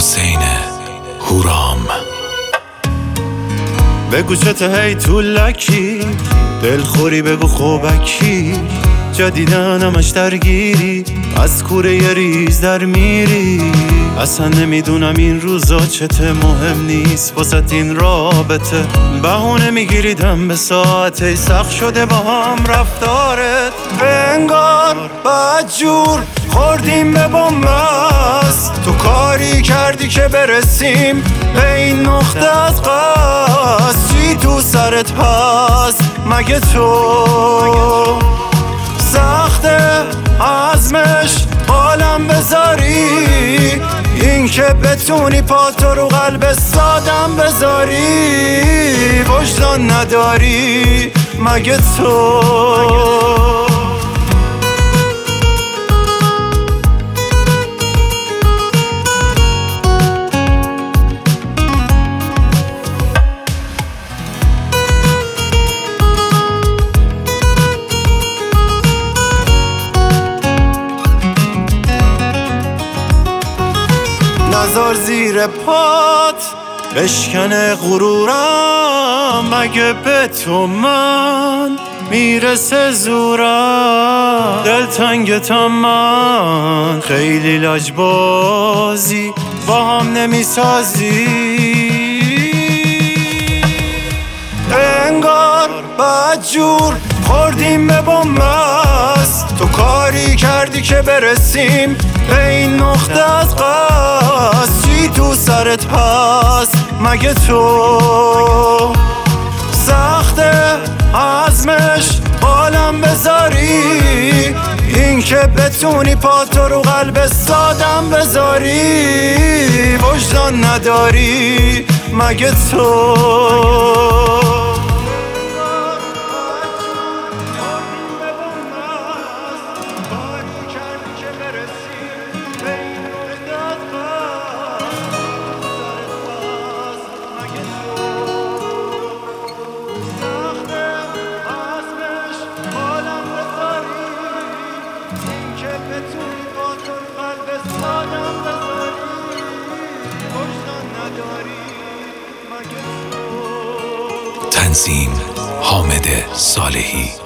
حسین هورام. بگو چته هی تو لکی، دلخوری بگو خوبکی، جدیدن همش درگیری، از کوره یه ریز در میری. اصلا نمیدونم این روزا چته، مهم نیست واسه این رابطه. بهونه میگیریدم به ساعته، سخت شده با هم رفتارت. انگار بدجور خوردیم به بنبست، تو کاری کردی که برسیم به این نقطه از قصد. چی تو سرت هست مگه تو؟ سخته عزمش حالم بذاری، این که بتونی پاتو رو قلب سادم بذاری. وجدان نداری مگه تو؟ نزار زیر پات بشکنه غرورم، مگه به تو من میرسه زورم. دلتنگتم من خیلی لجبازی، با هم نمیسازی. انگار بدجور خوردیم به بنبست، تو کاری کردی که برسیم به این نقطه از قصد. چی تو سرت هست مگه تو؟ سخته عزمش حالم بذاری، این که بتونی پاتو رو قلب سادم بذاری. وجدان نداری مگه تو؟ تنظیم حامد صالحی.